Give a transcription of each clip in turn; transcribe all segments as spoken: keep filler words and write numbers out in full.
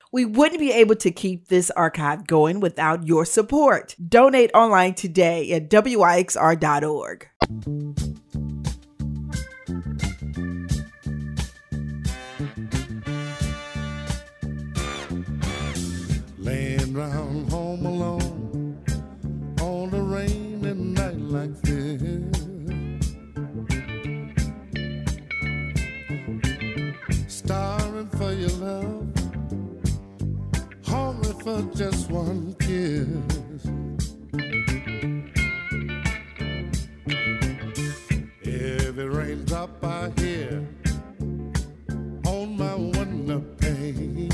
We wouldn't be able to keep this archive going without your support. Donate online today at W I X R dot org. Laying round home alone on a rainy night like this, starving for your love, hungry for just one kiss. Every raindrop I hear on my window pane,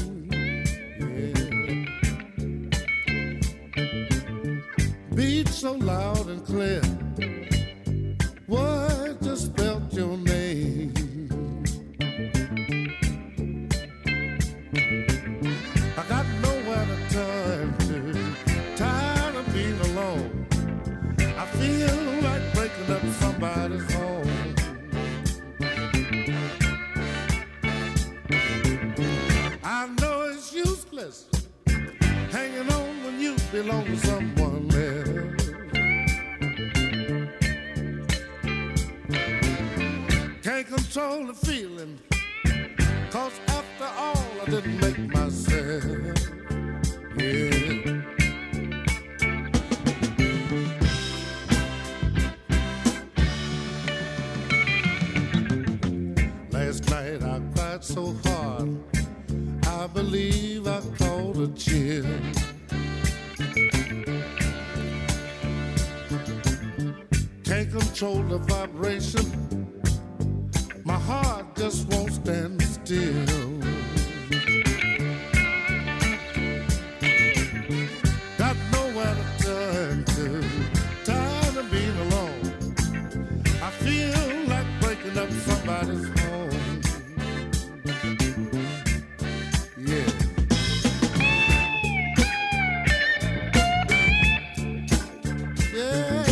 beat so loud and clear, what just spelled your name? I got nowhere to turn to, tired of being alone. I feel like breaking up somebody's home. I know it's useless hanging on when you belong to someone else. Can't control the feeling, cause after all I didn't make myself. Yeah. Last night I cried so hard, I believe I caught a chill. Can't control the vibration, my heart just won't stand still. Got nowhere to turn to, tired of being alone. I feel like breaking up somebody's home. Yeah. Yeah.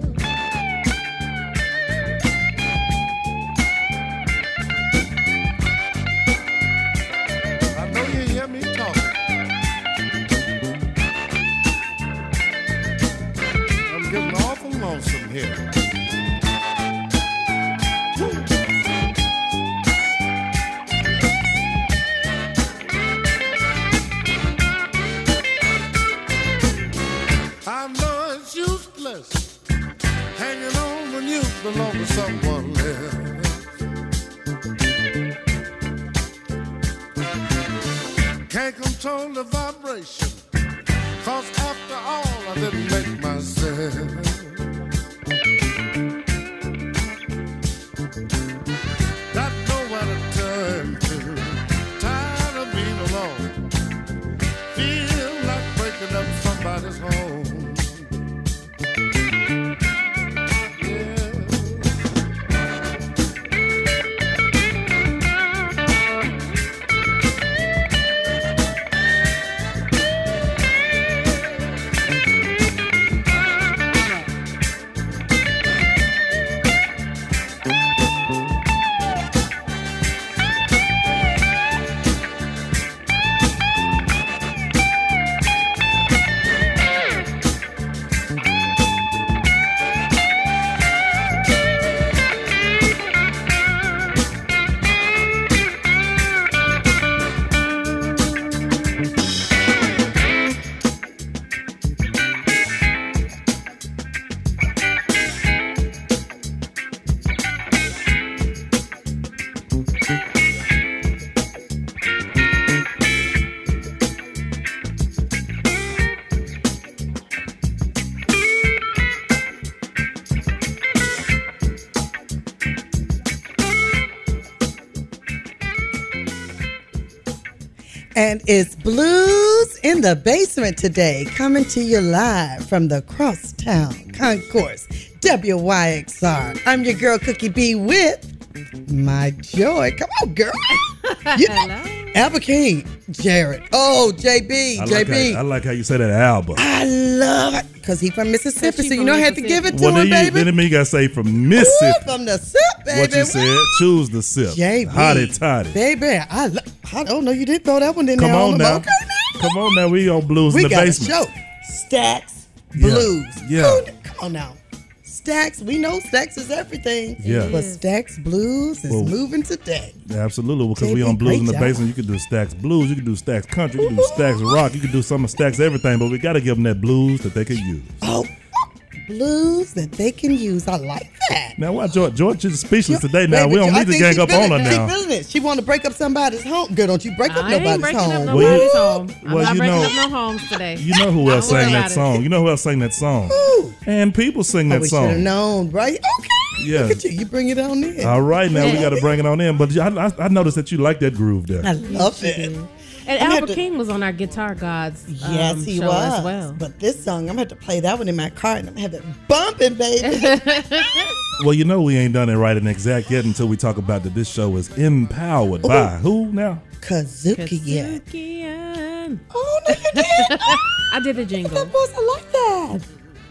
Here. I know it's useless hanging on when you belong to someone else. Can't control the vibration, cause after all I didn't make myself. Got nowhere to turn to, tired of being alone. Feel like breaking up somebody's home. And it's Blues in the Basement today, coming to you live from the Crosstown Concourse, W Y X R. I'm your girl, Cookie B, with my joy. Come on, girl. You know, Alba King, Jared. Oh, J B, I J like B. How, I like how you say that, Alba. I love it, because he from Mississippi, so you know I had to give it to well, him, then baby. You, then you got to say from Mississippi. Ooh, from the sip, baby. What you said, choose the sip. J B. Hotty toddy. Baby, I love I don't know. You did throw that one in Come there. on the- now. Okay, now. Come on now. We on Blues We in the got Basement. a show. Stacks Yeah. Blues. Yeah. Oh, come on now. Stacks. We know Stacks is everything. Yeah. But Stacks Blues is Well, moving today. Absolutely, because J we B, on Blues in the great job. Basement. You can do Stacks Blues, you can do Stacks Country, you can do Stacks Rock, you can do some of Stacks everything, but we got to give them that blues that they can use. Oh, blues that they can use. I like that. Now, why George? George is speechless today. Now Baby, we don't I need to think gang she up feeling on her it. now. She feeling it. She want to break up somebody's home. Girl, don't you break up I ain't nobody's breaking home. up Well, nobody's you- home. I'm well, not you breaking know- up no homes today. You know who else Don't worry sang that about it. song? You know who else sang that song? Who? And people sing Oh, that we should have song. known, right? Okay. Yeah. Look at you. You bring it on in. All right, now we Yeah. got to bring it on in. But I, I, I noticed that you like that groove there. I love it. And I'm gonna Albert have to- King was on our Guitar Gods um, Yes, he show was. as well. But this song, I'm going to have to play that one in my car and I'm going to have it bumping, baby. Well, you know we ain't done it right and exact yet until we talk about that this show is empowered by who now? Kazuki, yeah. Kazuki-yan. Oh, no, you did. I did the jingle. That was, I like that.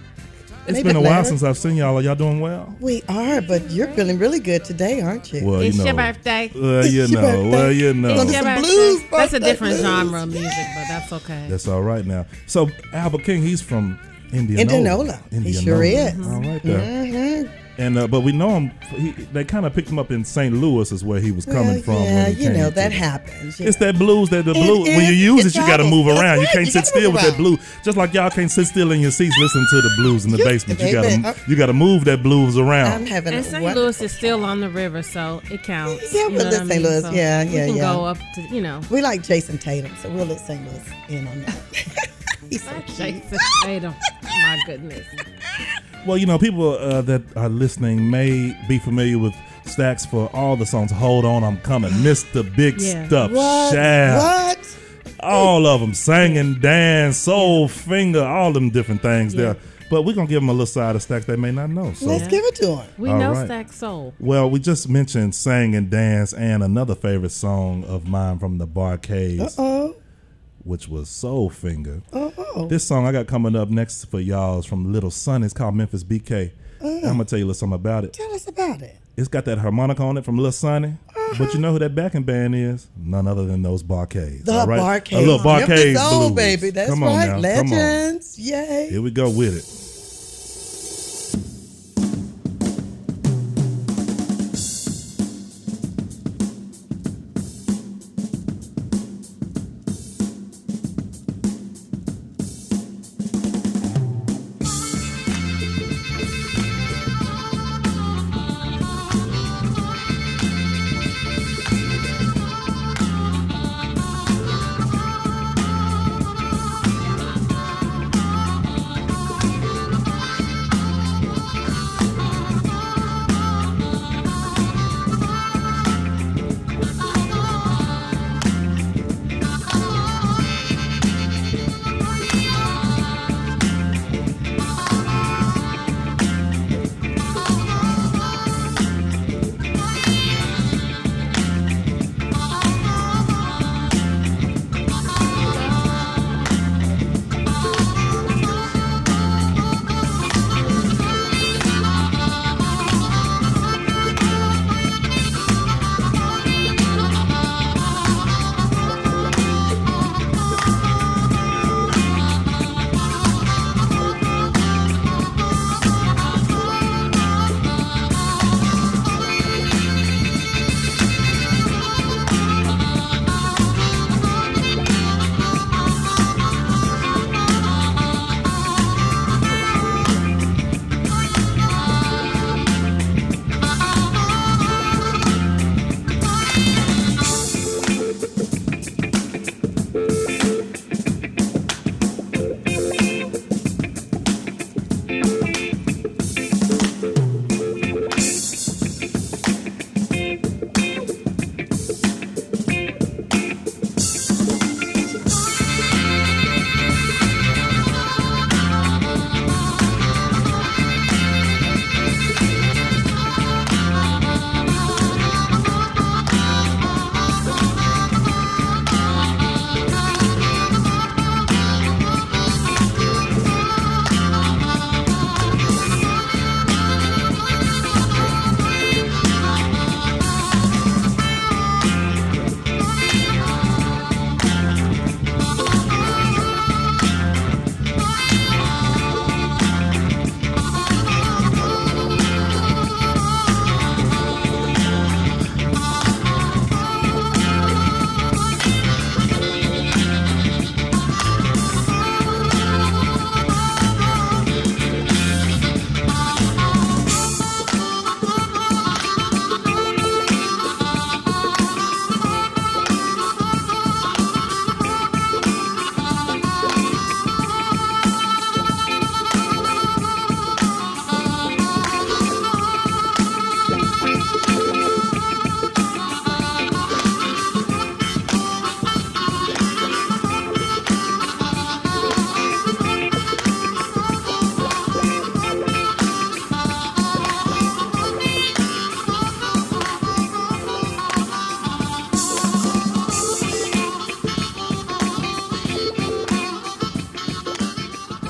It's Maybe been a while later. since I've seen y'all. Are y'all doing well? We are, but you're feeling really good today, aren't you? Well, It's you know. your birthday. Well, you It's your know. birthday. Well, you know. It's It's your your some birthday. blues, That's a birthday different blues. genre of music, but that's okay. That's all right now. So Albert King, he's from Indianola. Indianola. He sure is. All right there. Mm-hmm. And uh, but we know him. He, they kind of picked him up in Saint Louis, is where he was coming Well, from. yeah, when he you came know, to that the- happens. you It's know. that blues that the It blue when you is. use It it, you got to travels. move That's around. You right. can't You sit gotta still move with that around. blue. Just like y'all can't sit still in your seats listening to the blues in the You- basement. You baby, got uh, to you got to move that blues around. I'm having And a Saint wonderful Louis is still on the river, so it counts. Yeah, you we'll know let what I Saint mean? Louis- So yeah, we yeah, can yeah. go up to, you know, We like Jason Tatum, so we'll let Saint Louis in on that. He's so cute. Jason Tatum. My goodness. Well, you know, people uh, that are listening may be familiar with Stacks for all the songs. Hold On, I'm Coming, Mister Big Yeah. Stuff, What? Shaft, What? all of them, Sing and Dance, Soul Finger, all them different things Yeah. there. But we're going to give them a little side of Stacks they may not know. So, Let's give it to him. We All know right. Stack Soul. well, we just mentioned Sing and Dance and another favorite song of mine from the Barcades, Uh-oh. which was Soul Finger. Uh-oh. This song I got coming up next for y'all is from Little Son. It's called Memphis B K. I'm going to tell you a little something about it. Tell us about it. It's got that harmonica on it from Lil Sonny. But you know who that backing band is? None other than those Barcades. The all right? Barcades. A little Barcades Memphis Soul, blues. baby. That's Come on right. now. Come on. Legends. Yay. Here we go with it.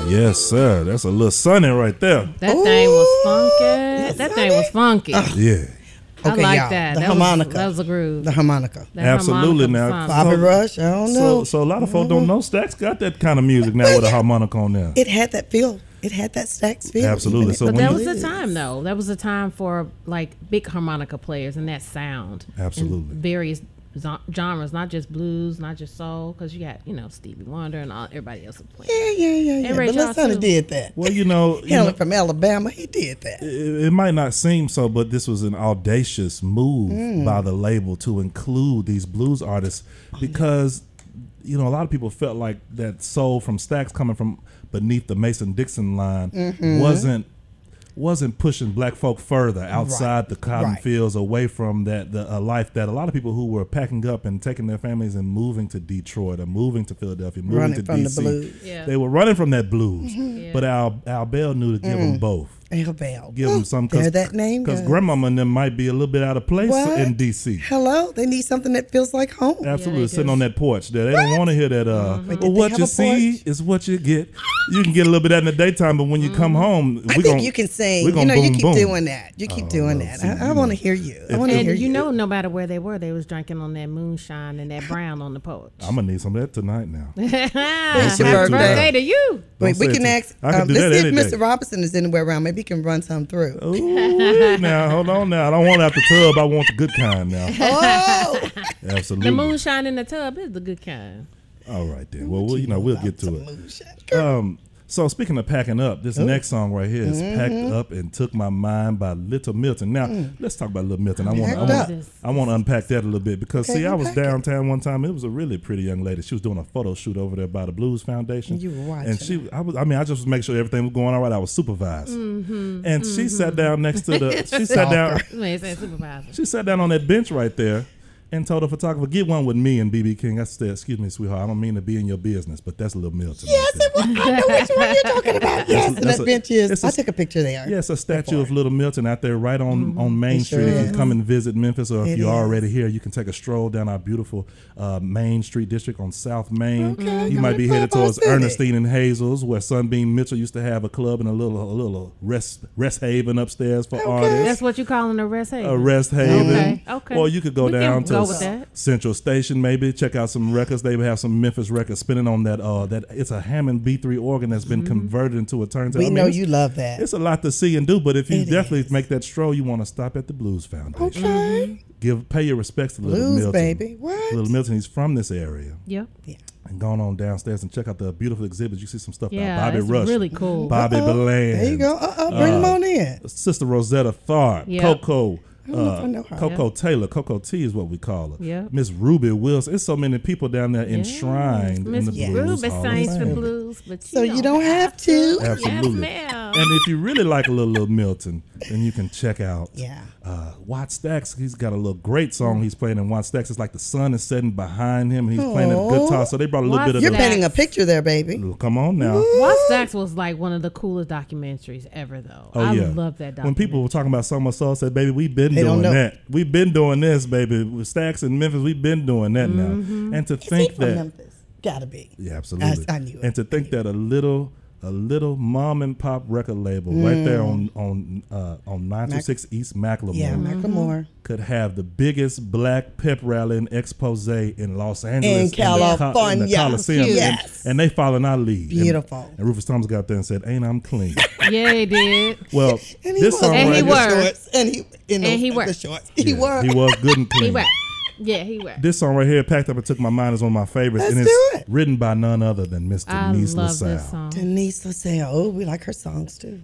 Yes, sir. That's a little sunny right there. That Ooh, thing was funky. That thing was funky. Yeah. I Okay, like y'all, that. the that harmonica. Was, that was a groove. The harmonica. That Absolutely. harmonica Now, was Bobby something. Rush, I don't So, know. so a lot of folks don't know Stax got that kind of music now with a harmonica on there. It had that feel. It had that Stax feel. Absolutely. even So if But when that you- was the time, though. That was the time for like big harmonica players and that sound. Absolutely. And various zo- genres, not just blues, not just soul, because you got you know Stevie Wonder and all everybody else was playing. Yeah, yeah, yeah, yeah. And Ray But Lil Charles, Sonny too. did that. Well, you know, you Hailing know from Alabama, he did that. it, it might not seem so, but this was an audacious move Mm. by the label to include these blues artists because, you know, a lot of people felt like that soul from Stax coming from beneath the Mason-Dixon line Mm-hmm. wasn't wasn't pushing black folk further outside Right. the cotton Right. fields, away from that the a life that a lot of people who were packing up and taking their families and moving to Detroit or moving to Philadelphia, moving Running to from D the C. blues. Yeah. They were running from that blues, Yeah. but Al Al Bell knew to give them both. Al Bell. Give them some There that name because goes. grandmama and them might be a little bit out of place What? in D C. Hello, they need something that feels like home. Absolutely, they sitting do. on that porch there. They don't want to hear that. Uh, Wait, well, did they what have you a see porch? is what you get. You can get a little bit of that in the daytime, but when you come home, I we think gonna, you can sing. we You gonna know, you boom, keep boom. doing that. You keep Oh, doing well, that. see, I, I you want know. to hear you. I want to And hear you you. know, no matter where they were, they was drinking on that moonshine and that brown on the porch. I'm gonna need some of that tonight now. Happy your birthday. birthday to you. Wait, Don't we say can it to- ask. I can Um, do let's that see if any Mister day. Robinson is anywhere around. Maybe he can run some through. Ooh, now hold on now. I don't want it out the tub. I want the good kind now. Oh, Absolutely. The moonshine in the tub is the good kind. All right then. Well, we'll you know we'll get to some it. moonshine. Girl. Um, so speaking of packing up, this next song right here is "Packed Up and Took My Mind" by Little Milton. Now let's talk about Little Milton. I want I Packed want up. I want to unpack that a little bit because Okay, see, I was unpack it. downtown one time. It was a really pretty young lady. She was doing a photo shoot over there by the Blues Foundation. You were watching and she I was I mean I just was making sure everything was going all right. I was supervised, and she sat down next to the she sat down Man, say supervisor. she sat down on that bench right there and told the photographer, "Get one with me and B B King." I said, "Excuse me, sweetheart, I don't mean to be in your business, but that's Little Milton." Yes, right there." it was. I know which one you're talking about. Yes, and that's that a- bench is. it's a- I took a picture there. Yeah, it's a statue of Little Milton out there right on, on Main It sure Street. If you is. come and visit Memphis or if It you're is. already here, you can take a stroll down our beautiful uh, Main Street district on South Main. Okay, You y'all might be in headed Playboy towards City. Ernestine and Hazel's, where Sunbeam Mitchell used to have a club and a little a little rest rest haven upstairs for artists. That's what you calling a rest haven. A rest haven. Okay, okay. Or you could go We can down to go with that. Central Station, maybe check out some records. They have some Memphis records spinning on that. Uh, that it's a Hammond B three organ that's been converted into a turntable. We I mean, know it's- you love that. It's a lot to see and do, but if you It definitely is. make that stroll, you want to stop at the Blues Foundation. Okay. Give pay your respects to Little Blues, Milton. baby. What? Little Milton, he's from this area. Yep. And going on downstairs and check out the beautiful exhibits. You see some stuff Yeah, by Bobby it's Rush, really cool. Bobby Uh-oh. Bland. There you go. Uh-oh. Bring them on in. Sister Rosetta Tharpe, Yep. Coco, I don't know if I uh, know her. Coco Taylor, Coco T is what we call her. Yep. Miss Ruby Wilson. It's so many people down there enshrined in Miss the Yes. blues. Ruby Hall of sings the Fame. blues, but So you don't have to. Absolutely. Yes, ma'am. And if you really like a little, little Milton, then you can check out Yeah. uh, Watt Stacks. He's got a little great song he's playing in Watt Stacks. It's like the sun is setting behind him and he's playing the Aw. guitar. So they brought a little Watt bit of You're the. Stacks. painting a picture there, baby. Come on now. Watt Stacks was like one of the coolest documentaries ever, though. Oh I yeah, love that documentary. When people were talking about Summer Soul, said, "Baby, we've been They don't doing know. that. We've been doing this, baby. With Stacks in Memphis, we've been doing that Mm-hmm. now." And to Is he think from that, Memphis? Gotta be. yeah, absolutely. I- I knew it. And to think that a little, a little mom and pop record label right there on on uh, on nine two six East Macklemore Yeah, Macklemore. could have the biggest black pep rally and expose in Los Angeles, In the Co- in the California. Coliseum, and- Yes. and, they following our lead. And- Beautiful. And, Rufus Thomas got up there and said, "Ain't I'm clean." Yeah, he did. Well, And he this was song And right he in here- the were. shorts. And he in And the, he the were. shorts. He Yeah, were. He was good and clean. He were. Yeah, he were. This song right here, "Packed Up and Took My Mind," is one of my favorites, Let's and it's do it. written by none other than Miss I Denise love LaSalle. this song. Denise LaSalle. Oh, we like her songs too.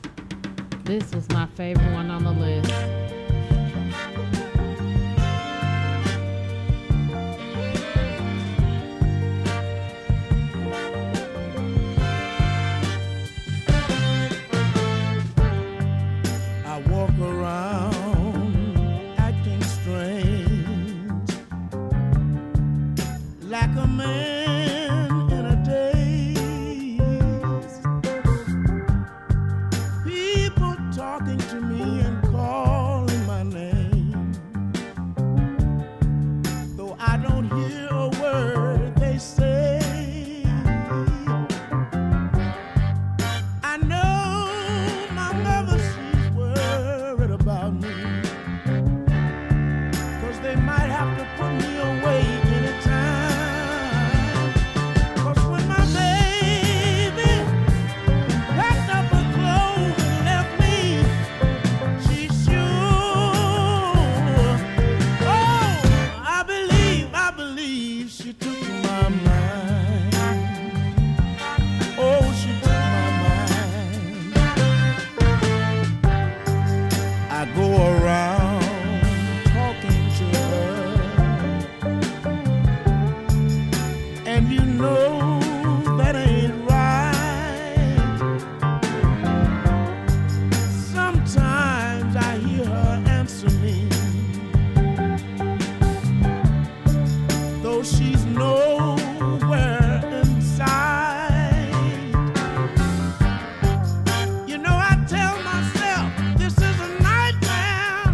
This was my favorite one on the list. I walk around acting strange, like a man in a daze. People talking to me and calling know that ain't right. Sometimes I hear her answer me, though she's nowhere inside. You know, I tell myself this is a nightmare,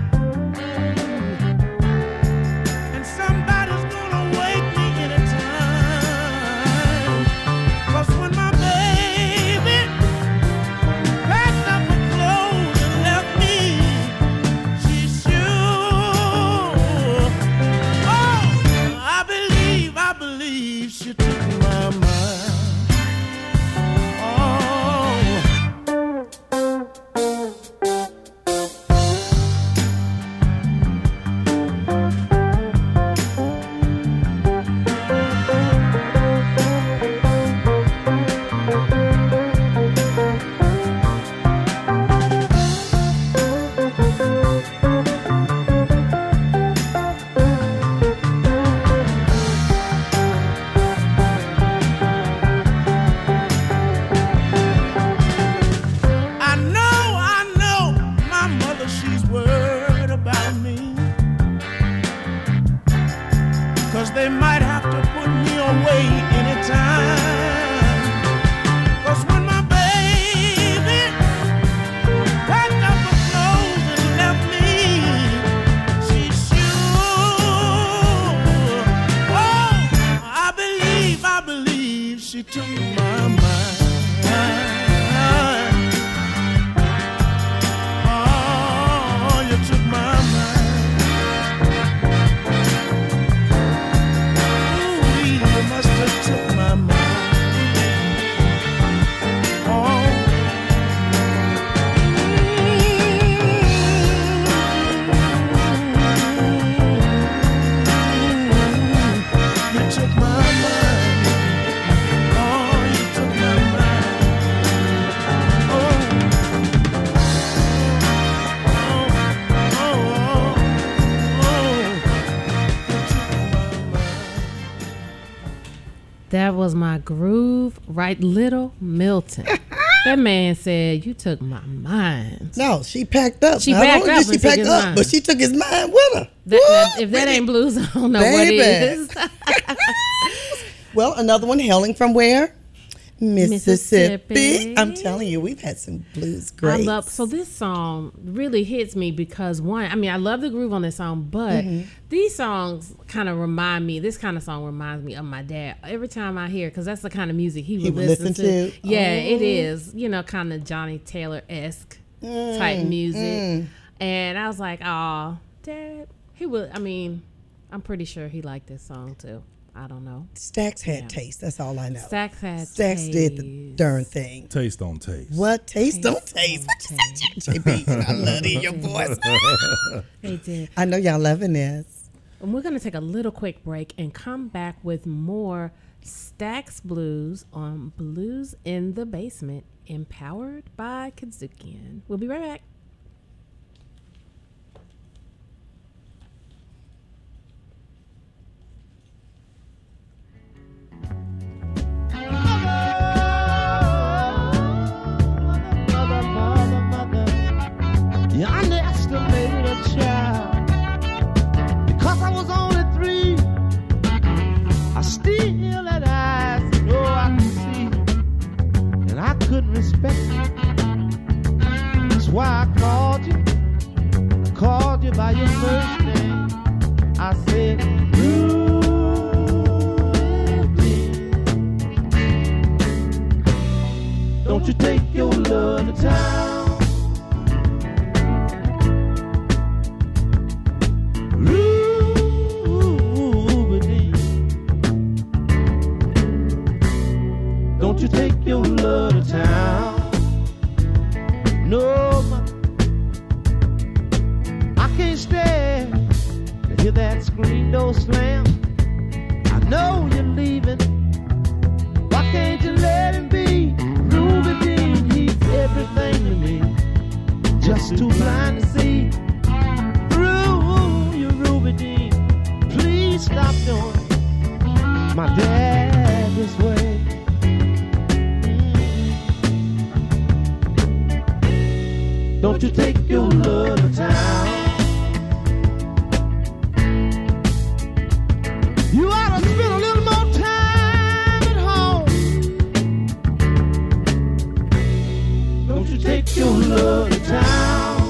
and somebody's gonna wake me anytime. 'Cause when my baby packed up her clothes and left me, she sure, oh, I believe, I believe she took my mind. Oh. I know, I know, my mother, she's worried about me, 'cause they might have to put me away anytime. 'Cause when my baby packed up her clothes and left me, she sure, oh, I believe, I believe she took my mind. Oh, you took my mind. Ooh, you must have took my mind. Oh. You took my mind. Oh, you took my mind. Oh. Oh, oh, oh, oh. You took my mind. That was my groove, right? Little Milton. That man said, "You took my mind." No, she packed up. She Not packed only up did she and took pack his up, mind. but she took his mind with her. That, Woo! that- if that ain't blues, I don't know what Baby. is. Well, another one hailing from where? Mississippi. Mississippi. I'm telling you, we've had some blues I greats. love so this song really hits me because one, I mean, I love the groove on this song, but Mm-hmm. these songs kind of remind me. This kind of song reminds me of my dad every time I hear, because that's the kind of music he would, He would listen, listen to. to? Yeah, it Oh. is. You know, kind of Johnny Taylor esque type Mm, music, and I was like, oh, Dad, he would. I mean, I'm pretty sure he liked this song too. I don't know. Stax had Yeah. taste. That's all I know. Stax had Stax did the taste. darn thing. Taste on taste. What? Taste, don't Taste taste. don't What you say, J B? I love to hear your voice. They did. I know y'all loving this. And we're going to take a little quick break and come back with more Stax Blues on Blues in the Basement, empowered by Kazukian. We'll be right back. You underestimated a child because I was only three. I still had eyes to know I could see, and I couldn't respect you. That's why I called you, called you by your first name. I said, Ruby, don't you take your love to town. Don't you take your love to town. No, ma, I can't stand to hear that screen door slam. I know you're leaving. Why can't you let him be? Ruby Dean, he's everything to me. Just too blind to see through you, Ruby Dean. Please stop doing my dad this way. you take your love to town? You ought to spend a little more time at home. Don't you take your love to town?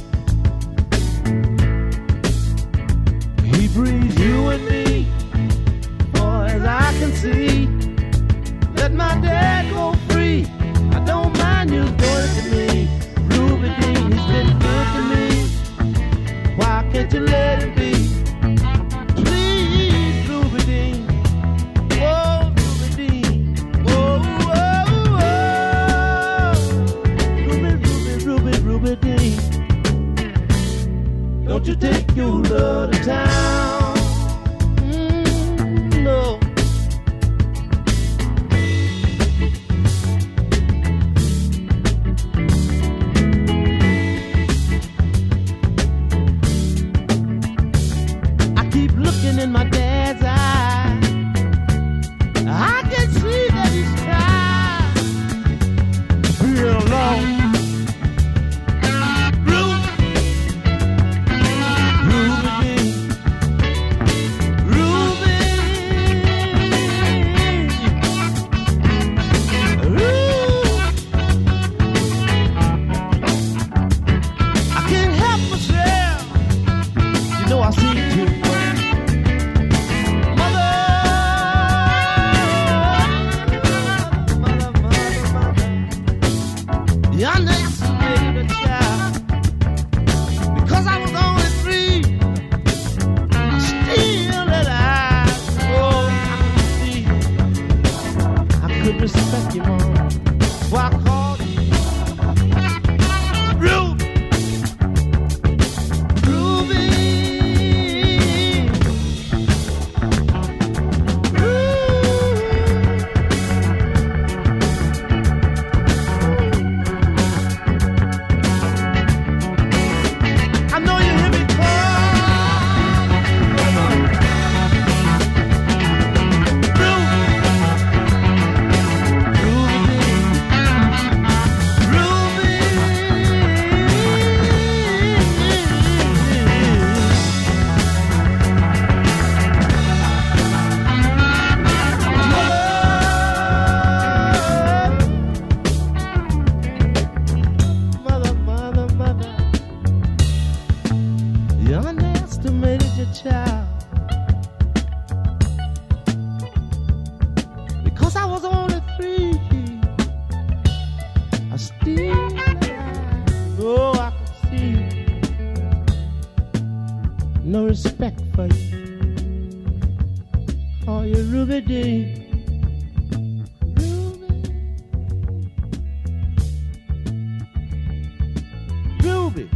He breathes you and me, far as I can see. Let my dad go free. I don't mind you going to me. Ruby Dean, he's been good to me. Why can't you let him be? Please, Ruby Dean. Oh, Ruby Dean. Oh, oh, oh. Ruby, Ruby, Ruby, Ruby Dean. Don't you take your love to town? Mm, no. In my dad's eye, I can see that he's trying to feel alone. Ruby, Ruby, Ruby, I can't help myself. You know I see too much. You underestimated a child. Because I was only three, still that I, oh, I could see. I could respect you more. So I called you Ruby, Ruby, child. Because I was only three, I still know I could see no respect for you. Oh, you Ruby Dean. Ruby. Ruby.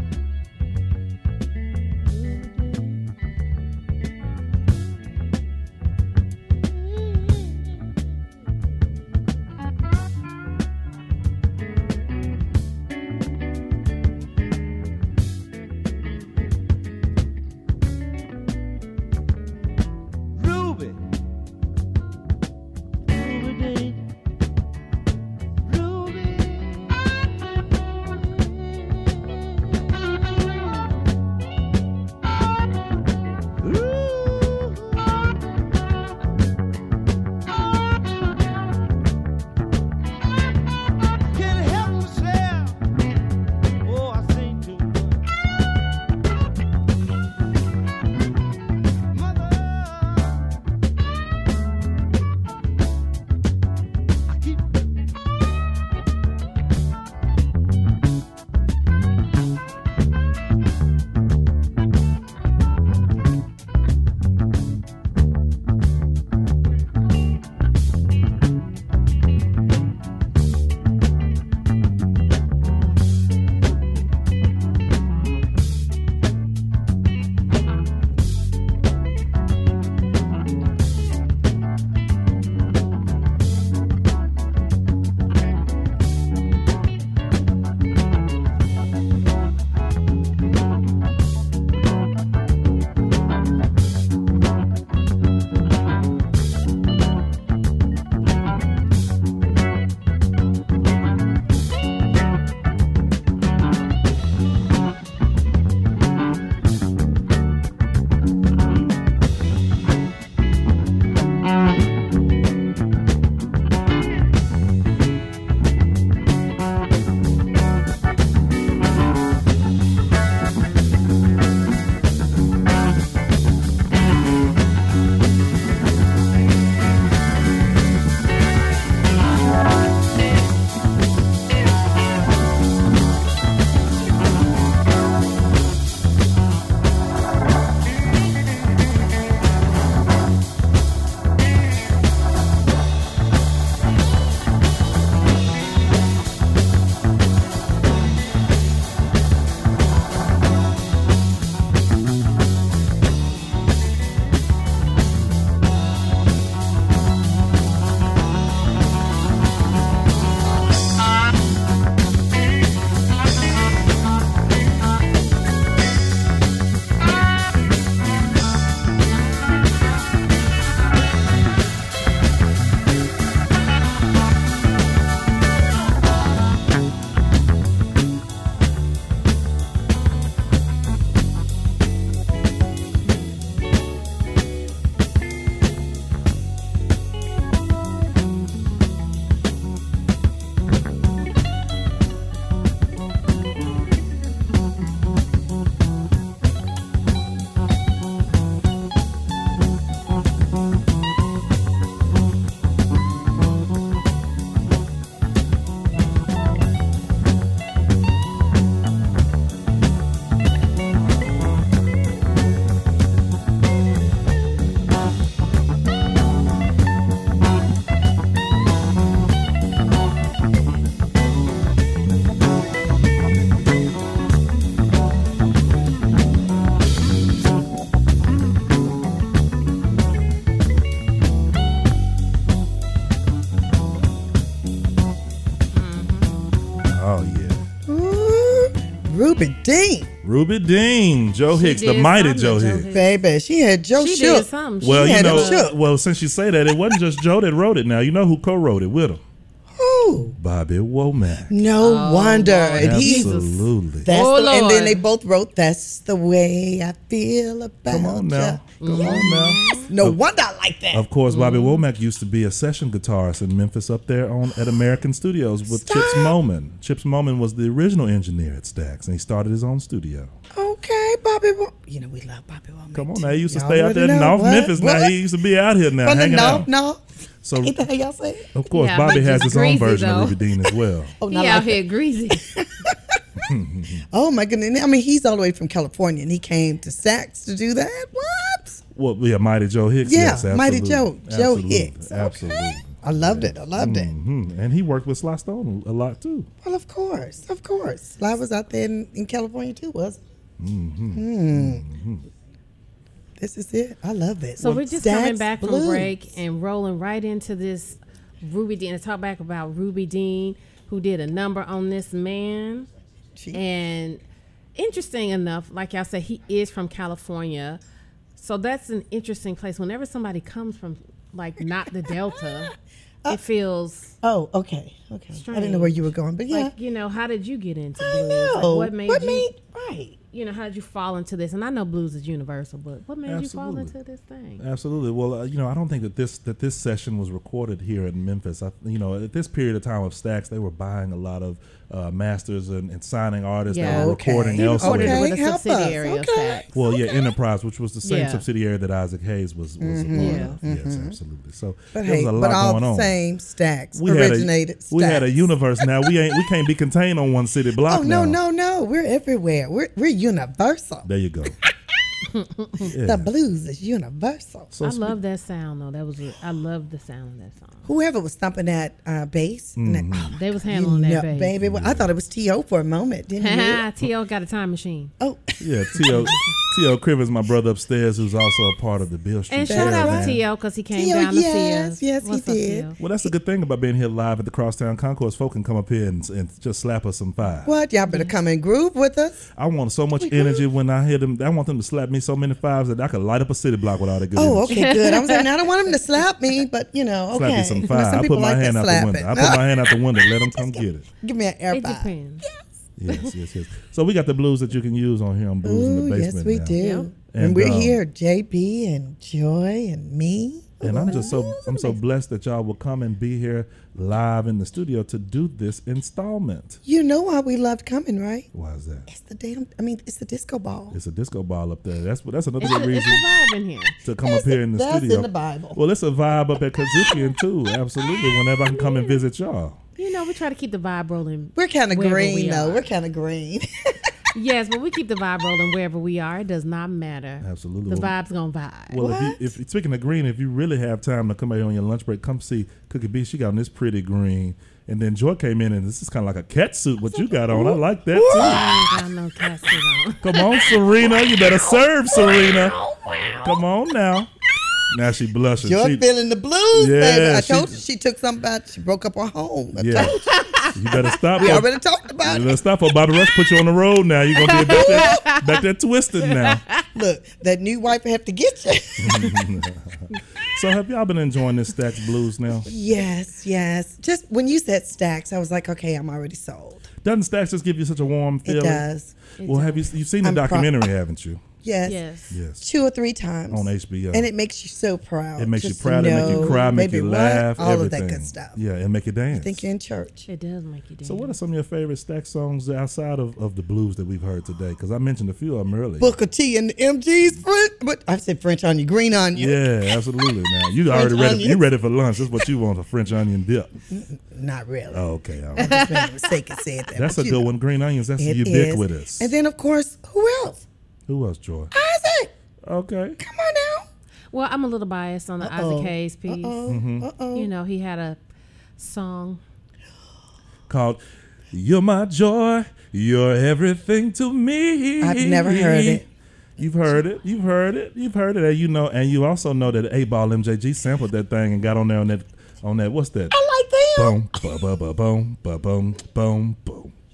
Oh yeah. Ooh, Ruby Dean. Ruby Dean, Joe She Hicks, the did mighty something Joe to Joe Hicks. Hicks. Baby, she had Joe She Shook. did something. Well, She you had know, him shook. well, since you say that, it wasn't just Joe that wrote it. Now you know who co-wrote it with him. Who? Bobby Womack. No Oh, wonder. Lord. And he, Absolutely. that's Oh, the, and then Lord. they both wrote "That's the Way I Feel About Come on now. Ya." Come on now. No wonder I like that. Of course, Bobby Womack used to be a session guitarist in Memphis up there on at American Studios with Stop. Chips Moman. Chips Moman was the original engineer at Stax, and he started his own studio. Okay, Bobby. Wo- You know we love Bobby Womack. Come on too. now, he used to Y'all stay out already there in know. North What? Memphis. Now What? he used to be out here now, From the hanging North, out. no. So, Ain't that how y'all say it? of course, Yeah, Bobby but has just his own greasy, version though. of Ruby Dean as well. Oh, He not out like here greasy. Oh my goodness! I mean, he's all the way from California, and he came to Sax to do that. What? Well, yeah, Mighty Joe Hicks. Yeah, yes, Mighty absolutely. Joe, Joe Absolutely. Hicks. Okay. Absolutely. I loved it. I loved it. hmm And he worked with Sly Stone a lot too. Well, of course, of course. Sly was out there in, in California too, wasn't he? Mm-hmm. This is it. I love it. So we're just Stax coming back Blues. from break and rolling right into this Ruby Dean to talk back about Ruby Dean, who did a number on this man. She- And interesting enough, like y'all said, he is from California. So that's an interesting place. Whenever somebody comes from, like, not the Delta, it feels Oh, okay, okay. I didn't know where you were going, but yeah, like, you know, how did you get into I blues? know. Like, what made what you, made right? you know, how did you fall into this? And I know blues is universal, but what made you fall Absolutely. into this thing? Absolutely. Well, uh, you know, I don't think that this that this session was recorded here in Memphis. I, you know, at this period of time of Stax, they were buying a lot of uh, masters and, and signing artists Yeah. that were Okay. recording He elsewhere. recorded it Okay, with a help us. subsidiary of Okay. Stax. Well, yeah, Enterprise, which was the same Yeah. subsidiary that Isaac Hayes was was a part Yeah. of. Yes, absolutely. So But there hey, was a lot but all going the on. same Stax We had, originated. a, we had a Stax. universe now. We ain't we can't be contained on one city block Oh no, now. no, no! We're everywhere. We're we're universal. There you go. Yeah. The blues is universal. So I spe- love that sound though. That was a, I love the sound of that song. Whoever was thumping that uh, bass, and that, Mm-hmm. oh, They was you handling know, that bass. baby. Well, I thought it was T O for a moment, didn't you? T O got a time machine. Oh, Yeah, T O T O Crivers, my brother upstairs, who's also a part of the Bill Street And shout out Caravan. to T O because he came T O, down to yes, see us. yes, he What's up, did. T O? Well, that's the good thing about being here live at the Crosstown Concourse. Folk can come up here and, and just slap us some five. what? Y'all better come and groove with us. I want so much energy when I hear them. I want them to slap me so many fives that I could light up a city block with all that good Oh, energy. okay, good. I was like, I don't want him to slap me, but you know, okay. Slap me some You know, five. some I people put my like hand that out the slapping. window. I put my hand out the window. Let them come get it. Give me an air It five. depends. Yes, yes, yes. So we got the blues that you can use on here on Blues in Ooh, the yes, Basement. we now. do. Yep. And, And, we're um, here, J B and Joy and me. And I'm just so I'm so blessed that y'all will come and be here live in the studio to do this installment. You know why we loved coming, right? Why is that? It's the damn. I mean, it's the disco ball. It's a disco ball up there. That's what. That's another It's good a, it's reason a vibe in here. to come up here in the That's studio. in the Bible. Well, it's a vibe up at Kazukian too. Absolutely. Whenever I can come and visit y'all. You know, we try to keep the vibe rolling. We're kind of wherever green we though. are. We're kind of green. Yes, but we keep the vibe rolling wherever we are. It does not matter. Absolutely. The Well- vibe's gonna vibe. Well, What? if, you, if speaking of green, if you really have time to come out here on your lunch break, come see Cookie B. She got on this pretty green, and then Joy came in, and this is kind of like a cat suit. What you got on? I like that too. I ain't got no casket on. Come on, Serena. You better serve, Serena. Come on now. Now she blushing. You're She, feeling the blues, Yeah, baby. I she- told you she took something about. She broke up her home. I yeah. told you. You better stop. We her. already talked about You it. better stop her. Bobby Rush put you on the road now. You're gonna be back there, back there twisted now. Look, that new wife have to get you. So have y'all been enjoying this Stax Blues now? Yes, yes. Just when you said Stax, I was like, okay, I'm already sold. Doesn't Stax just give you such a warm It feeling? does. Well, have you you've seen the I'm pro- documentary, haven't you? Yes. Yes. Yes. Two or three times. On H B O. And it makes you so proud. It makes just you to proud. It make you know, cry. Make baby, you what? laugh. All everything. of that good stuff. Yeah, and make you dance. I think you're in church. It does make you dance. So, what are some of your favorite Stax songs outside of, of the blues that we've heard today? Because I mentioned a few of them earlier. Booker T and the M Gs French. But I said French onion, green onion. Yeah, absolutely. Now you already ready. onions. You ready for lunch? That's what you want—a French onion dip. Not really. Oh, okay. All I right. just made a mistake and said that. That's but a you good know, one. Green onions. That's it is. ubiquitous. And then of course, who else? Who else, Joy? Isaac. Okay. Come on now. Well, I'm a little biased on the Uh-oh. Isaac Hayes piece. Uh-oh. Mm-hmm. Uh-oh. You know, he had a song. Called "You're My Joy, You're Everything to Me." I've never heard it. You've heard it. You've heard it. You've heard it. And you know, and you also know that eight Ball M J G sampled that thing and got on there on that on that. What's that? I like them. Boom, ba ba ba boom, ba boom, boom, boom,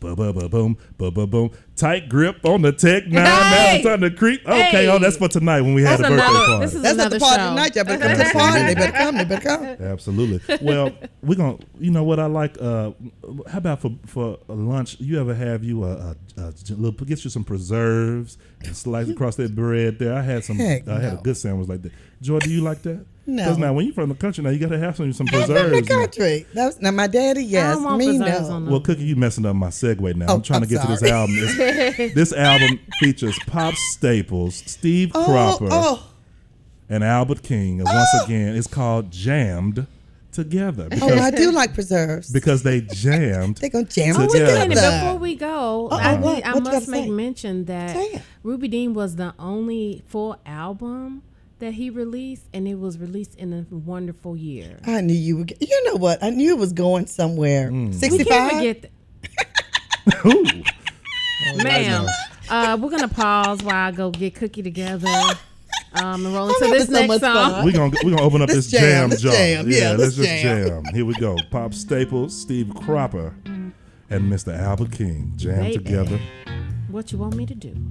ba ba ba boom, ba ba boom. Tight grip on the tech nine. Now Hey! it's starting to creep. Okay, Hey! oh, that's for tonight when we had That's a birthday another- party. this is That's not the another party show. tonight. Y'all better come to the party. They better come. They better come. Absolutely. Well, we're gonna. You know what I like? Uh, how about for for lunch? You ever have you a, a, a little get you some preserves and slice across that bread there? I had some. Heck I had no. a good sandwich like that. Joy, do you like that? No. Because now when you're from the country, now you gotta have some some I'm preserves. from the now. country. That was, now my daddy, I yes. don't want Me, preserves no. on Well, Cookie, you messing up my segue now. Oh, I'm trying I'm to get to this sorry. album. It's- this album features Pop Staples, Steve Oh, Cropper, oh, and Albert King. And once again, it's called Jammed Together because, oh, I do like preserves. because they jammed. They're going to jam Oh, it wait a together. minute. together. Before we go, Uh-oh, I, what? need- I What you must gotta make say? mention that Say it. Ruby Dean was the only full album that he released, and it was released in a wonderful year. I knew you would. Get, you know what? I knew it was going somewhere. We sixty-five. can't forget that. Ooh. Ma'am, uh, we're going to pause while I go get Cookie together um, and roll I'm into this having so next much song. fun. We're gonna we're gonna open up Let's this jam, jam, let's jar. jam. Yeah, let's, let's just jam. jam. Here we go. Pop Staples, Steve Cropper, and Mister Albert King jam Baby. together. What you want me to do?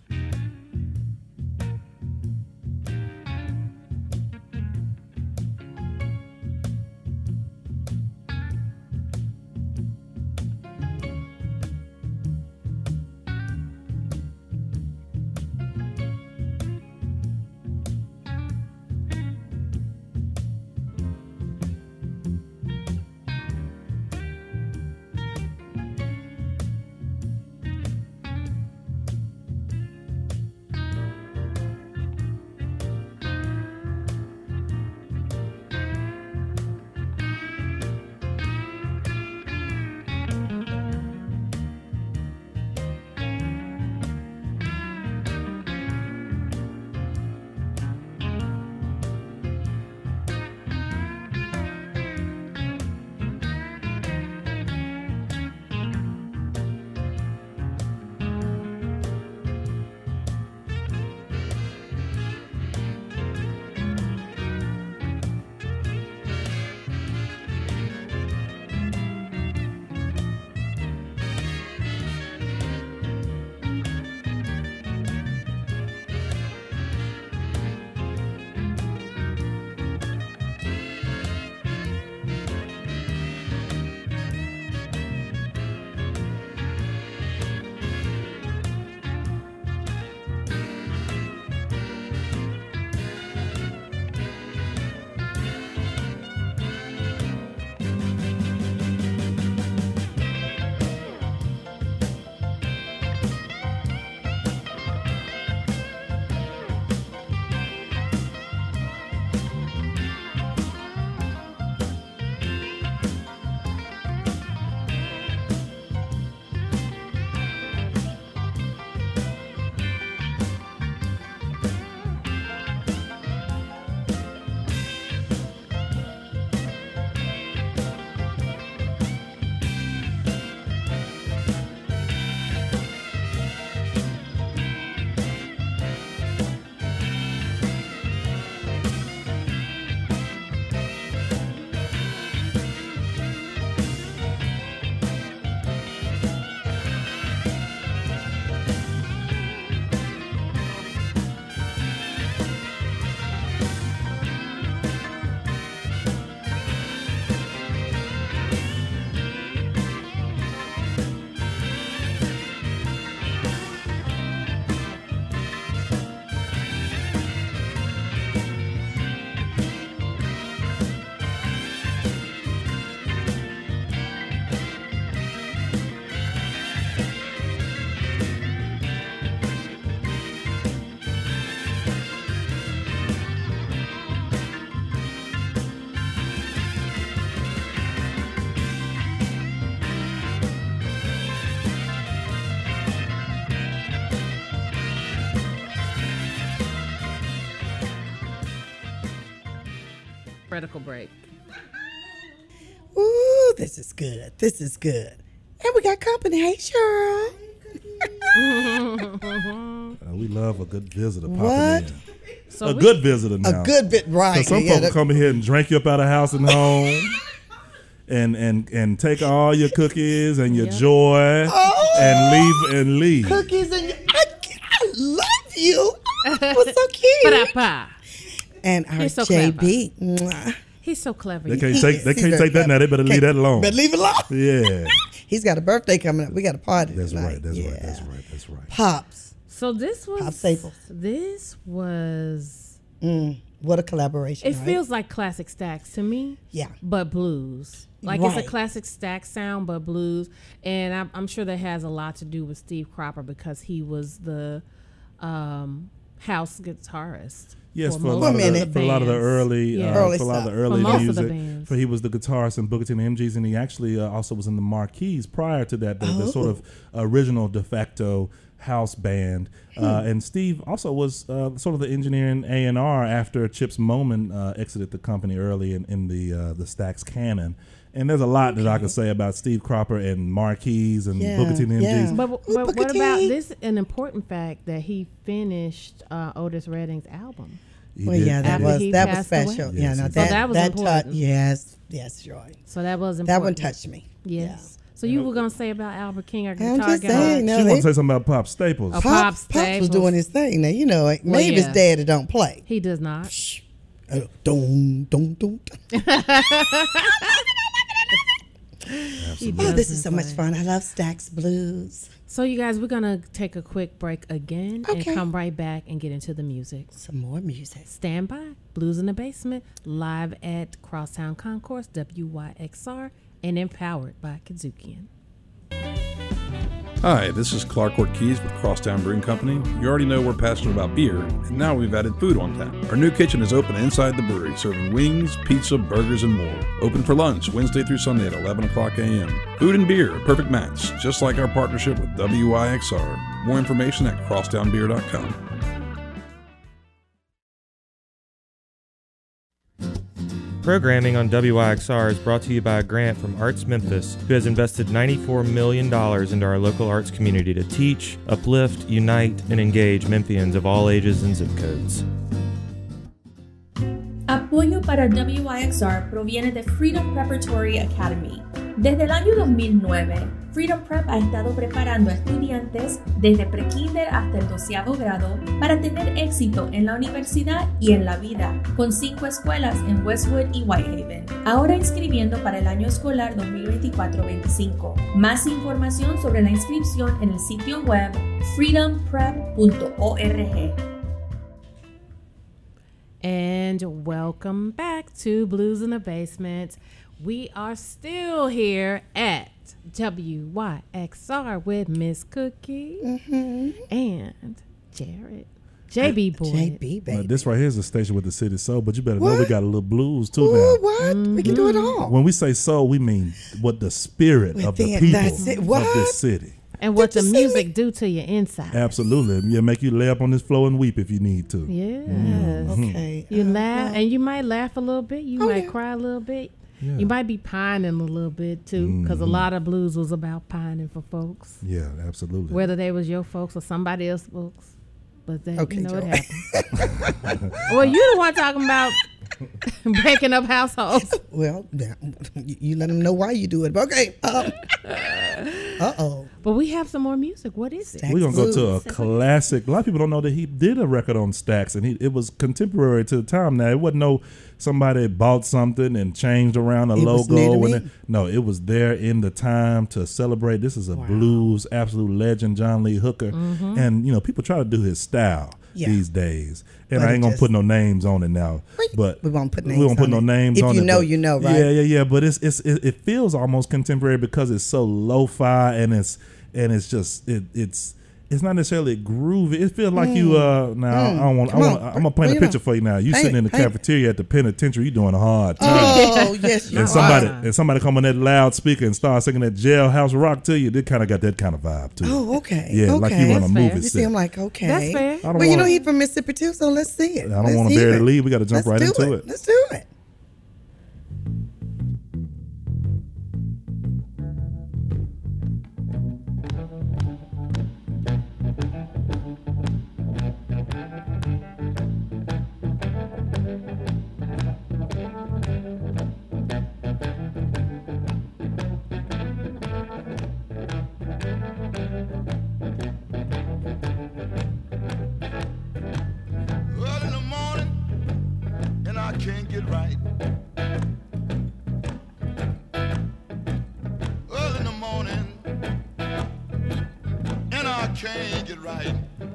Critical break. Ooh, this is good. This is good. And we got company. Hey, Cheryl. Uh, we love a good visitor popping What? in. So A we- good visitor now. A good bit right. 'Cause some Yeah, folks that- come in here and drink you up out of house and home. And, and and take all your cookies and your Yep. joy. Oh, and leave and leave. Cookies and I, I love you. Oh, it was so cute. Ba-da-ba. And our He's so J B. mwah. He's so clever. They can't He take is. they He's can't very take that now. They better leave clever. that alone. But leave it alone. Yeah, He's got a birthday coming up. We got a party. that's tonight. right. That's Yeah. right. That's right. That's right. Pops. So this was Pop Staples. This was. Mm, what a collaboration. It right? feels like classic Stax to me. Yeah. But blues. Like it's Right. a classic Stax sound, but blues. And I'm, I'm sure that has a lot to do with Steve Cropper because he was the um, house guitarist. Yes, for, a most lot of of the, the for a lot of the bands. early, Yeah. uh, Early for a lot of the stuff. early For most of music. the bands. For he was the guitarist in Booker T and the M Gs, and he actually uh, also was in the Marquis prior to that, the, the sort of original de facto house band. Uh, and Steve also was uh, sort of the engineer in A and R after Chips Moman uh, exited the company early in, in the uh, the Stax canon. And there's a lot that I could say about Steve Cropper and Marquis and Yeah, Booker T and the M Gs. yeah. But, Ooh, but Booker what about T. this? An important fact that he finished uh, Otis Redding's album. He Well, did- yeah, that After was he that was passed away. special. Yes, yeah, no, he that did. So that was that important. touched. Yes, yes, Joy. So that was important. That one touched me. Yes. So you were gonna say about Albert King, our I'm guitar just guy? saying, no, She they- want to say something about Pop Staples. Oh, Pop, Pop Pops was Staples. doing his thing. Now you know, like, maybe yeah. his daddy don't play. He does not. Uh, Dun, dun, dun, dun. He Oh, this doesn't is so much play. fun. I love Stax Blues. So you guys, we're gonna take a quick break again and Okay. come right back and get into the music. Some more music. Stand by. Blues in the Basement, live at Crosstown Concourse, W Y X R, and empowered by Kazukian. Hi, this is Clark Ortiz with Crosstown Brewing Company. You already know we're passionate about beer, and now we've added food on tap. Our new kitchen is open inside the brewery, serving wings, pizza, burgers, and more. Open for lunch Wednesday through Sunday at eleven o'clock a.m. Food and beer, a perfect match, just like our partnership with W Y X R. More information at crosstown beer dot com. Programming on W Y X R is brought to you by a grant from Arts Memphis, who has invested ninety-four million dollars into our local arts community to teach, uplift, unite, and engage Memphians of all ages and zip codes. Apoyo para W Y X R proviene de Freedom Preparatory Academy. Desde el año dos mil nueve, Freedom Prep ha estado preparando a estudiantes desde prekinder hasta el doceavo grado para tener éxito en la universidad y en la vida, con cinco escuelas en Westwood y Whitehaven. Ahora inscribiendo para el año escolar dos mil veinticuatro veinticinco. Más información sobre la inscripción en el sitio web freedom prep punto org. And welcome back to Blues in the Basement. We are still here at W Y X R with Miss Cookie and Jared. J B Boy. J B, Well, baby. this right here is a station with the city soul, but you better know we What? got a little blues too Ooh, now. what? We can do it all. When we say soul, we mean what the spirit of the Within- people that's it. of What? this city. And what Did the you see music me? do to your inside. Absolutely. Yeah, make you lay up on this floor and weep if you need to. Yes. Okay. You uh, laugh, and you might laugh a little bit. You Oh, might yeah. cry a little bit. Yeah. You might be pining a little bit too, because a lot of blues was about pining for folks, Yeah, absolutely. whether they was your folks or somebody else's folks. But that, Okay, you know, it Joy. happens. Well, you the one talking about breaking up households. Well, yeah, you you let them know why you do it. But okay. Um, uh oh. But we have some more music. What is it? Stax We're gonna go to a Blues. classic. A lot of people don't know that he did a record on Stax, and he, it was contemporary to the time. Now it wasn't no somebody bought something and changed around a It was new logo. to And me. it, no, it was there in the time to celebrate. This is a blues absolute legend, John Lee Hooker, and you know people try to do his style Yeah. these days. And But I it ain't gonna just- put no names on it now. Wait, But we won't put We names won't put on no it. names If on you it. know, but- you know, right? Yeah, yeah, yeah. But it's it's it, it feels almost contemporary because it's so lo-fi and it's and it's just it it's it's not necessarily groovy. It feels like you uh now I don't want I Come want on. I'm gonna paint Bring a it picture on. for you now. You Paint sitting it, in the paint it. cafeteria at the penitentiary, you doing a hard time. Oh, yes, you And are. somebody and somebody come on that loudspeaker and start singing that jailhouse rock to you. They kind of got that kind of vibe too. Oh, okay. Yeah, okay. like you on a That's movie fair. You see, set. I'm like, okay. That's fair. I don't Well, you know wanna- he's from Mississippi too, so let's see it. I don't Let's wanna hear bury it. the lead. We gotta jump Let's right do into it. it. Let's do it. can't get right.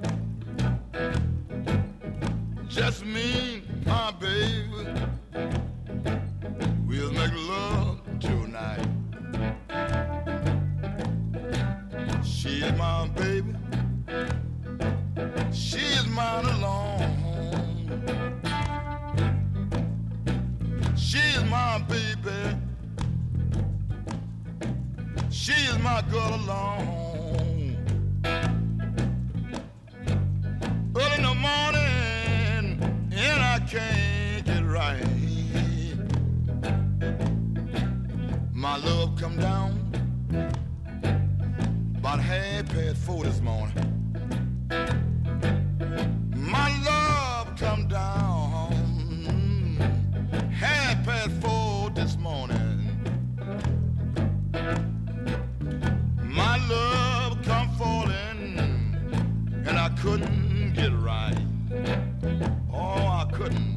Just me, my baby, we'll make love tonight. She's my baby, she's mine alone. She's my baby, she's my girl alone. Early in the morning, and I can't get right. My love come down about half past four this morning. My love come down half past four this morning. My love come falling, and I couldn't get right. Oh, I couldn't.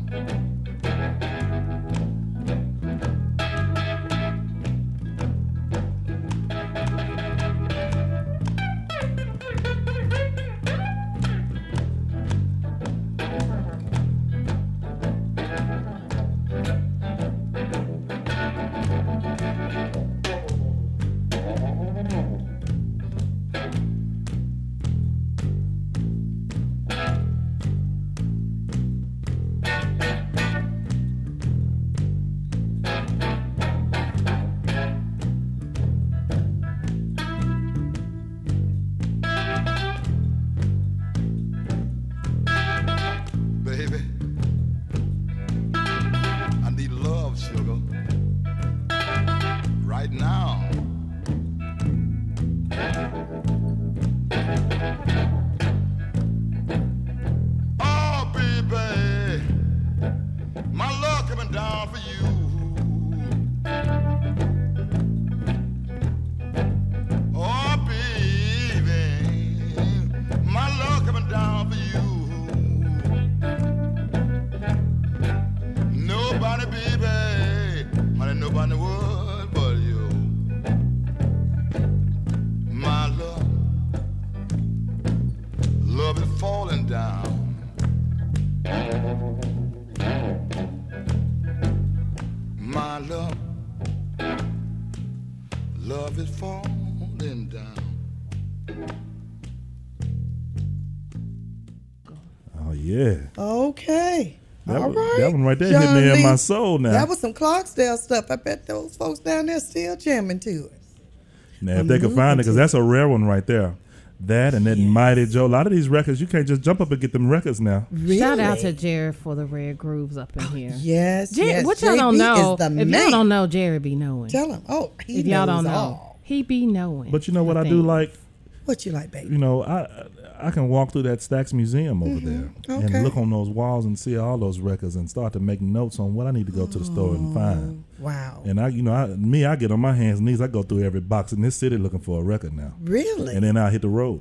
Okay. That All was, right. That one right there John hit me in Lee, my soul now. That was some Clarksdale stuff. I bet those folks down there still jamming to it. Now, if they could find it, because that's a rare one right there. That and that yes. Mighty Joe. A lot of these records, you can't just jump up and get them records now. Really? Shout out to Jared for the rare grooves up in here. Yes, Jared, yes. What y'all don't know, if man. y'all don't know, Jared be knowing. Tell him. Oh, he If y'all knows don't know, all. he be knowing. But you know what I, I do like? What you like, baby? You know, I I can walk through that Stax Museum over mm-hmm. there okay. and look on those walls and see all those records and start to make notes on what I need to go to the store and find. Wow. And I, you know, I, me, I get on my hands and knees. I go through every box in this city looking for a record now. Really? And then I hit the road.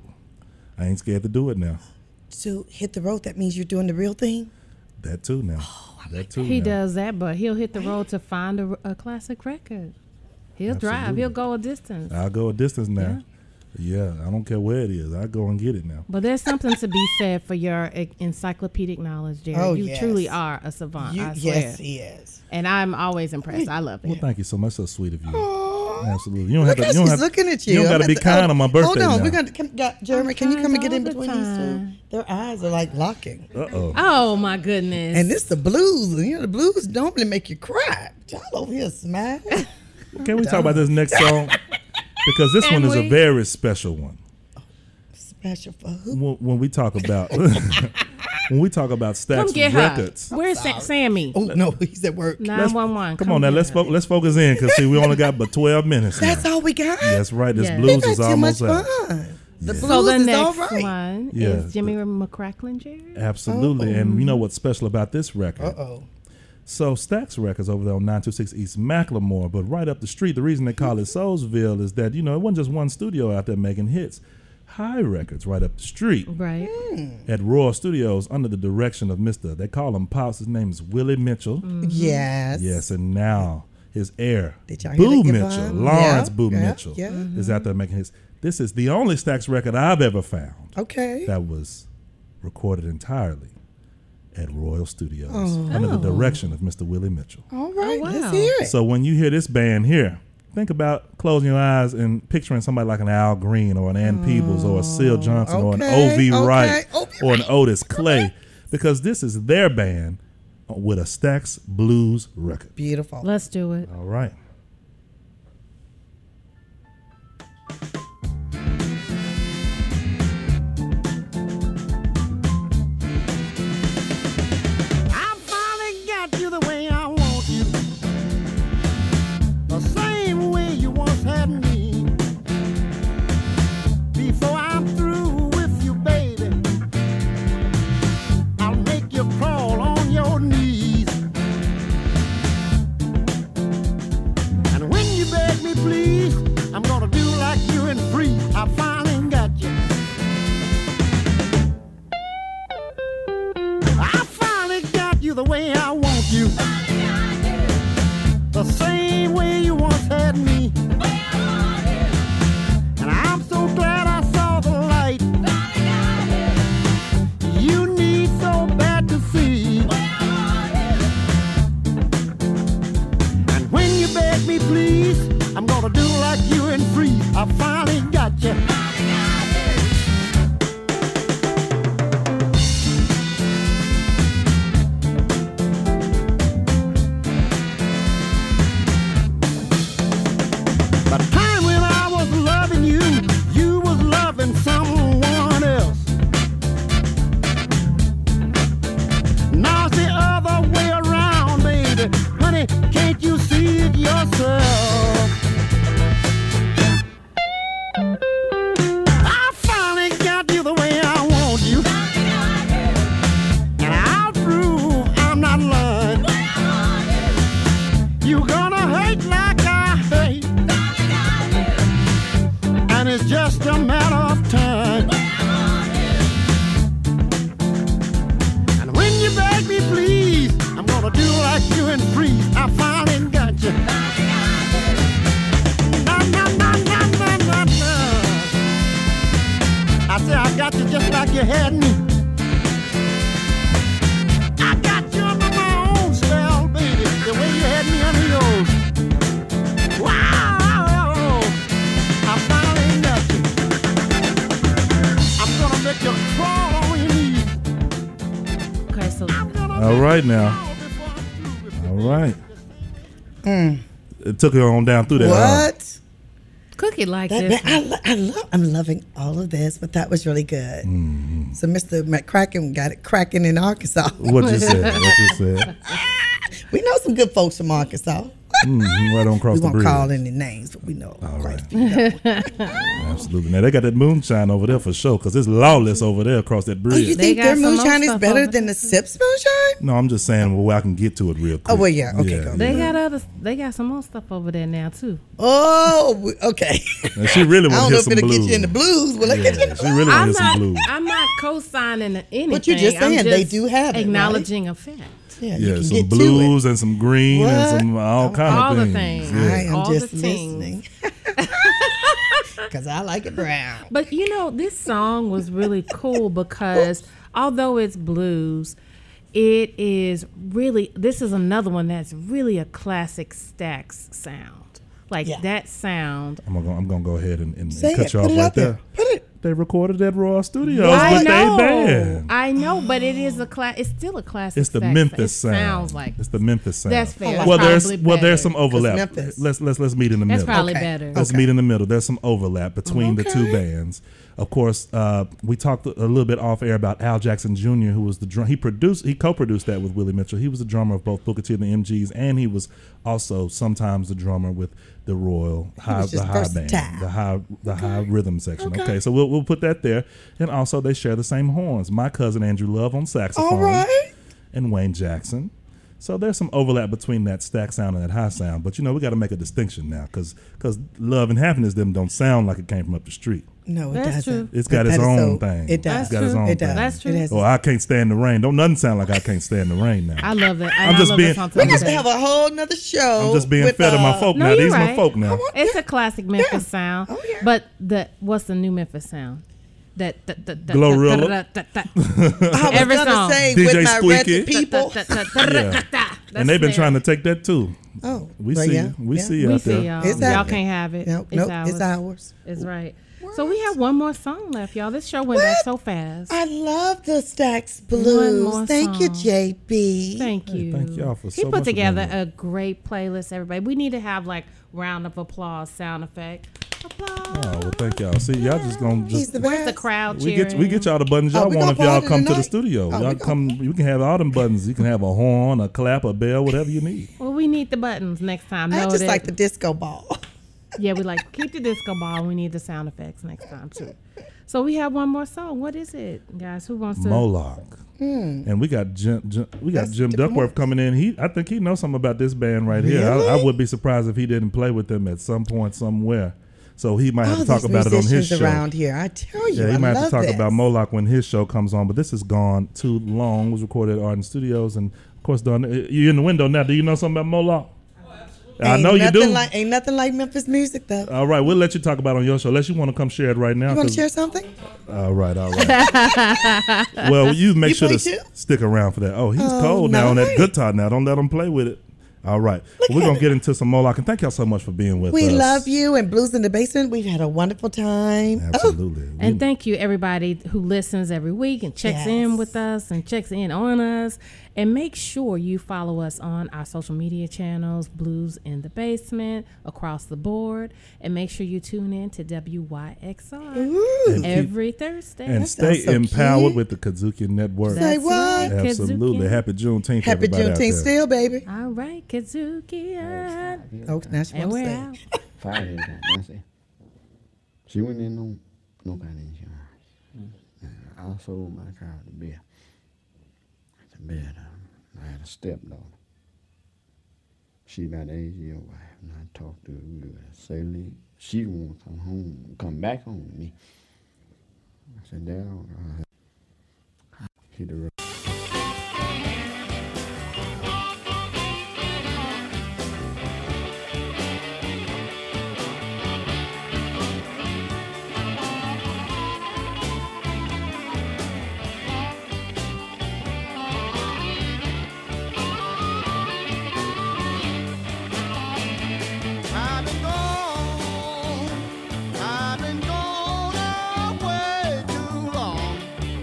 I ain't scared to do it now. So hit the road, that means you're doing the real thing? That too now. Oh, that like too He now. does that, but he'll hit the road to find a, a classic record. He'll Absolutely. drive. He'll go a distance. I'll go a distance now. Yeah. yeah, I don't care where it is. I go and get it now. But there's something to be said for your e- encyclopedic knowledge, Jared. Oh, you yes. truly are a savant, You, I swear. yes, he is. And I'm always impressed. I love it. Well, thank you so much. So sweet of you. Aww. Absolutely. You don't Look have to. how You don't she's have, looking at you. You don't got to be the, kind oh, on my birthday. Hold on, now. we're gonna come, got, Jeremy. Can you come and get in all the between these two? time. Their eyes are like locking. Uh oh. Oh my goodness. And this the blues. You know the blues normally make you cry. Y'all over here smile. Can we talk about this next song? Because this Can one is we? a very special one. Special for who? When, when we talk about when we talk about Come Stax get records. her. Where's Sa- Sammy? Oh no, he's at work. nine one one. Come on now, let's fo- let's focus in because see we only got but twelve minutes. That's now. all we got. That's right. This Yeah. We blues had is too much almost out. fun. The Yeah. blues So the is next all right. one Yeah. is Jimmy McCracklin, Jared. Absolutely, Oh. and you know what's special about this record? Uh oh. So Stax Records over there on nine two six East Macklemore, but right up the street. The reason they call it Soulsville is that you know it wasn't just one studio out there making hits. High Records right up the street Right. at Royal Studios under the direction of Mister They call him Pops. His name is Willie Mitchell. Yes. Yes, and now his heir, Did y'all hear Boo that, Mitchell, Yvonne? Lawrence Yeah, Boo yeah, Mitchell, yeah. is out there making his. This is the only Stax record I've ever found Okay. that was recorded entirely at Royal Studios Oh. under the Oh. direction of Mister Willie Mitchell. All right, Oh, wow. let's hear it. So when you hear this band here, think about closing your eyes and picturing somebody like an Al Green or an Ann Peebles or a Seal Johnson or an okay, O V okay, Wright O V or an Wright. Otis Clay, because this is their band with a Stax Blues record. Beautiful. Let's do it. All right. I finally got you the way I want you, the same way you once had me. Before I'm through with you, baby, I'll make you crawl on your knees. And when you beg me, please, I'm gonna do like you and free. I finally got you. I finally got you the way I want you. The same way you once had me. And I'm so glad I saw the light. You need so bad to see. And when you beg me, please, I'm gonna do like you and free. I finally got you. By the time when I was loving you, you was loving someone else. Now it's the other way around, baby. Honey, can't you see it yourself? I finally got you the way I want you. And I'll prove I'm not lying. You gonna hate like I hate. And it's just a matter of time. And when you beg me, please, I'm gonna do like you and freeze. I finally got you. Na, na, na, na, na, na, na. I say I got you just like you had me. I got you under my own spell, baby, the way you had me under yours. Wow! I finally got you. I'm gonna make you crawl on your knees. Okay, so I'm gonna All make right you now. crawl before I'm through with you. All right. It took her on down through that. huh? What? Cookie like That, this. that- I, lo- I love. I'm loving all of this, but that was really good. Mm-hmm. So Mister McCracken got it cracking in Arkansas. What you said? What you said? We know some good folks from Arkansas. Mhm, right on across We the won't bridge. call any names, but we know All quite right. a few. Absolutely. Now they got that moonshine over there for sure, because it's lawless over there across that Oh, bridge. you They think got their some more moonshine is stuff better over than the Sips moonshine? No, I'm just saying well, I can get to it real quick. Oh, well, yeah. Okay, go. They got other. They got some more stuff over there now too. Oh, we- okay. Now, she really I want to don't know hear if some it'll blues. get you in the blues. Will it get you in Yeah, the she really want to I'm hear some not. blues. I'm not co-signing anything. But you're just saying I'm they just do have it, right? acknowledging a fact. Yeah, you Yeah, can some get blues and some green What? and some all kind All of the things. things. to it. I Yeah. am All the just things. listening. Because I like it brown. But you know, this song was really cool because although it's blues, it is really. This is another one that's really a classic Stax sound. Like Yeah. that sound. I'm gonna, I'm gonna go ahead and, and, Say and cut it. you Put off it right out there. there. Put it. They recorded at Raw Studios I with know, their band. I know, but it is a class. It's still a classic. It's the Stax Memphis sound. It sound. sounds like it's the Memphis sound. That's fair. That's well, there's probably well, there's better. some overlap. Memphis. Let's let's let's meet in the That's middle. probably Okay. better. Let's Okay. meet in the middle. There's some overlap between the two Okay. bands. Of course, uh, we talked a little bit off air about Al Jackson Junior, who was the drum. He produced, he co-produced that with Willie Mitchell. He was the drummer of both Booker T and the M Gs, and he was also sometimes the drummer with the Royal High, was the just high band, versatile. the high, the high rhythm section. Okay. Okay. so we'll we'll put that there, and also they share the same horns. My cousin Andrew Love on saxophone, All right. and Wayne Jackson. So there's some overlap between that stack sound and that high sound, but you know we got to make a distinction now, because Love and Happiness them don't sound like it came from up the street. No, it That's doesn't. true. It's got That its is own so- thing. It does. It's got its true. own It thing. does. That's true. It has Oh, I can't stand the rain. Don't nothing sound like I can't stand the rain now. I love that. I'm I just love being- that song We too. have to have a whole nother show. I'm just being with, fed of my uh, folk No, now. you're These my right. folk now. It's a classic Memphis Yeah. sound. Oh, yeah. But the what's the new Memphis sound? That that that that Glorilla. that- that- that- I was Every gonna song. say D J with my Squeaky. ratchet people. that- that- that- Yeah. that- that- And they've been that's trying to there. take that too. Oh, We well, see, yeah, we yeah. see you We out see there. y'all. It's y'all happening. can't have it. Nope, it's nope, ours. it's ours. It's right. So we have one more song left, y'all. This show went What? back so fast. I love the Stax Blues. more Thank you, song. J B. Thank Hey, you. thank y'all for He so put much for together doing a great playlist, everybody. We need to have like round of applause sound effect. Applause. Oh well, thank y'all. See, y'all just gonna He's just the Where's best. the crowd we cheering? get we get y'all the buttons Oh, y'all we want gonna if y'all party come to the tonight? studio. Oh, we y'all gonna- come. You can have all them buttons. You can have a horn, a clap, a bell, whatever you need. Well, we need the buttons next time. I Know just that- like the disco ball. Yeah, we like keep the disco ball. We need the sound effects next time too. So we have one more song. What is it, guys? Who wants to? Moloch. And we got Jim, Jim we got That's Jim different Duckworth ones. coming in. He I think he knows something about this band right here. I, I Really? would be surprised if he didn't play with them at some point somewhere. So he might have All to talk these about it on his musicians show. around here. I tell you, Yeah, he I might have love to talk this. about Moloch when his show comes on. But this has gone too long. It was recorded at Arden Studios, and of course, Don, you're in the window now. Do you know something about Moloch? I Ain't know you nothing do. Like, ain't nothing like Memphis music, though. All right, we'll let you talk about it on your show, unless you want to come share it right now. You want 'cause- to share something? All right, all right. Well, you make You sure to play s- too? stick around for that. Oh, he's Oh, cold now on that nice. guitar now. Don't let him play with it. All right. Well, we're at going to get into some Moloch, and thank y'all so much for being with We us. love you and Blues in the Basement. We've had a wonderful time. Oh, Absolutely. And We- thank you everybody who listens every week and checks in Yes. with us and checks in on us. And make sure you follow us on our social media channels, Blues in the Basement, across the board. And make sure you tune in to W Y X R and keep- every Thursday. and That stay sounds so empowered cute. with the Kazuki Network. Say That's what? right, Absolutely. Kazuki. Happy Juneteenth, Happy everybody out Juneteenth there. still, baby. All right, Kazuki. Oh, now she And wants to we're say. out. Friday, I said, she went in no, no kind of insurance. And I sold my car to Bill. To Bill, um, I had a stepdaughter. She about age of your wife, and I talked to her good. I said, Lee, she want to come home, come back home with me. I said, Dad, I hit the road. I've been gone, I've been gone away too long.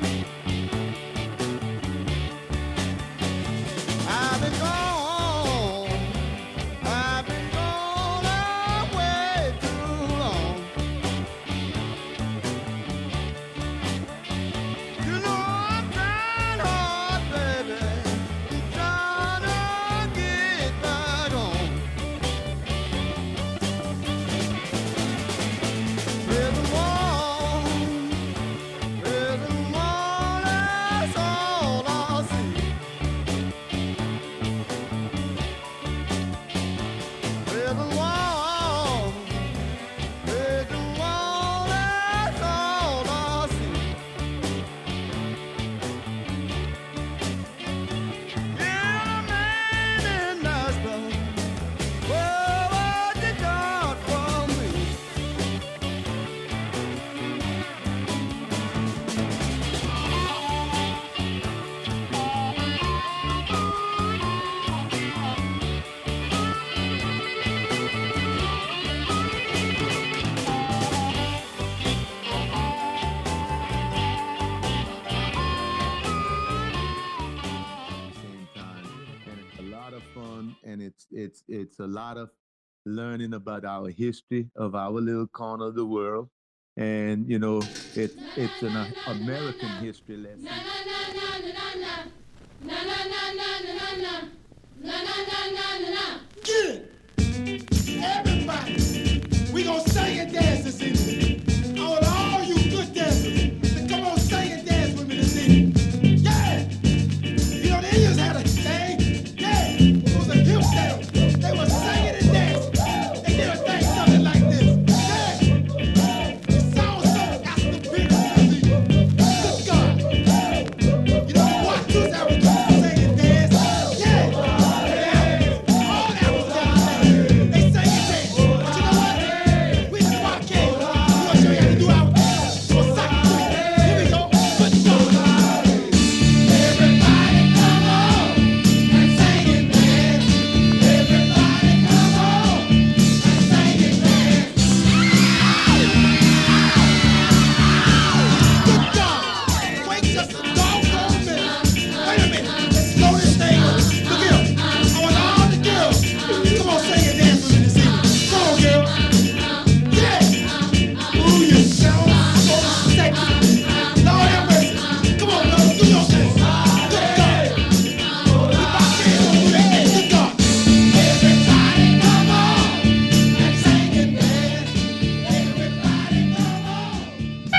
I've been gone, I've been gone away too long. You know I'm trying hard, baby, I'm trying to get back home. Prison wall, prison wall, that's all I see. Prison wall, prison wall, that's all I see. Yeah, man in Nashville, well, what you got from me? same time, and it's a lot of fun, and it's it's it's a lot of learning about our history of our little corner of the world, and you know it's it's an uh, American history lesson. Good. Everybody.